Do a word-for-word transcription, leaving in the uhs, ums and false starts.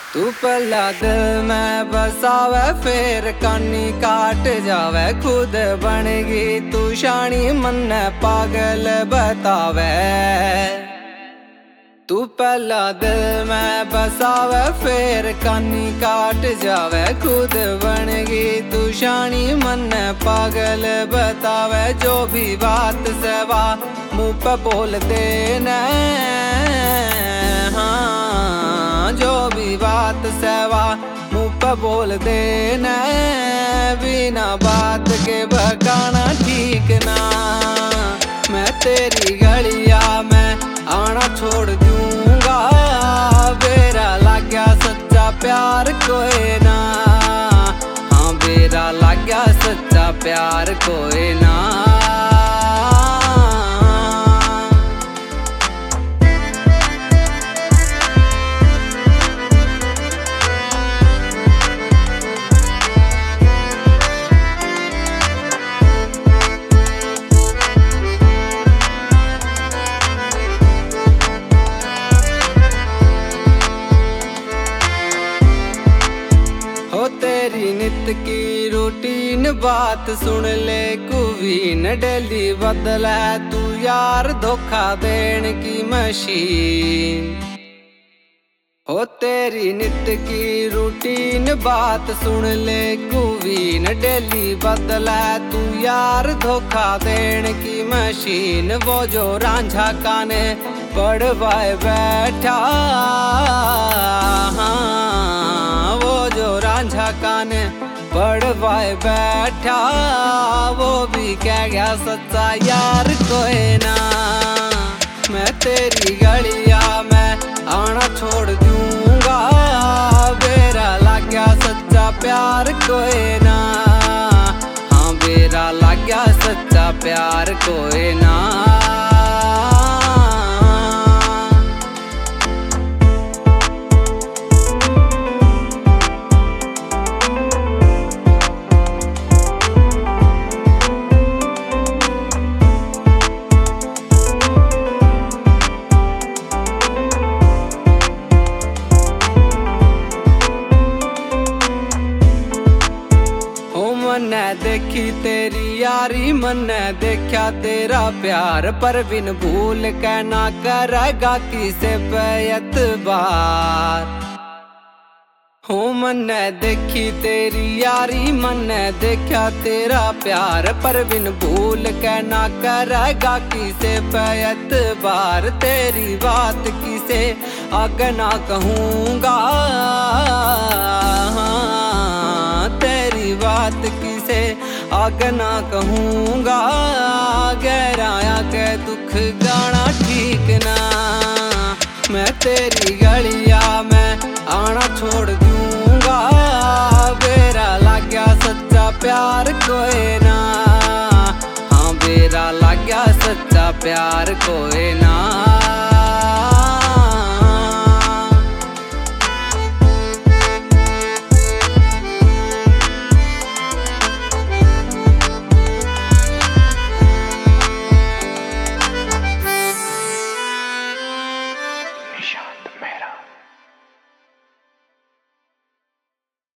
तू पहला दिल में बसावे फिर कानी काट जावे, खुद बनेगी तू शानी मन पागल बतावे। तू पहला दिल में बसावे फिर कानी काट जावे, खुद बनेगी तू शानी मन पागल बतावे। जो भी बात सेवा मुँह पे बोल देना, हाँ जो भी बात सेवा मुँह पे बोल देना, बिना बात के बकाना ठीक ना। मैं तेरी गलिया में आना छोड़ दूंगा, बेरा लग गया सच्चा प्यार कोई ना। हाँ बेरा लग गया सच्चा प्यार कोई ना। तेरी नित की रूटीन बात सुन ले कुवीन, डेली बदला तू यार धोखा देने की मशीन। हो तेरी नित की रूटीन बात सुन ले कुवीन, डेली बदला तू यार धोखा देने की मशीन। वो जो रांझा काने पड़वाए बैठा, हाँ वो जो रांझा काने पड़वाए बैठा, वो भी कह गया सच्चा यार कोई ना। मैं तेरी गलिया में आना छोड़ दूंगा, बेरा लग गया सच्चा प्यार कोई ना। हाँ बेरा लग गया सच्चा प्यार कोई ना। मन्ने देखी तेरी यारी, मन्ने देखा तेरा प्यार, पर बिन भूल के ना करेगा किसे पे एतबार। हो मन्ने देखी तेरी यारी, मन्ने देखा तेरा प्यार, पर बिन भूल के ना करेगा किसे पे एतबार। तेरी बात किसे आगे ना कहूँगा, तेरी बात किसे आगे ना कहूँगा, गहराया के दुख गाना ठीक ना। मैं तेरी गलिया में आना छोड़ दूंगा, बेरा लग गया सच्चा प्यार कोई ना। हाँ बेरा लग गया सच्चा प्यार कोई ना।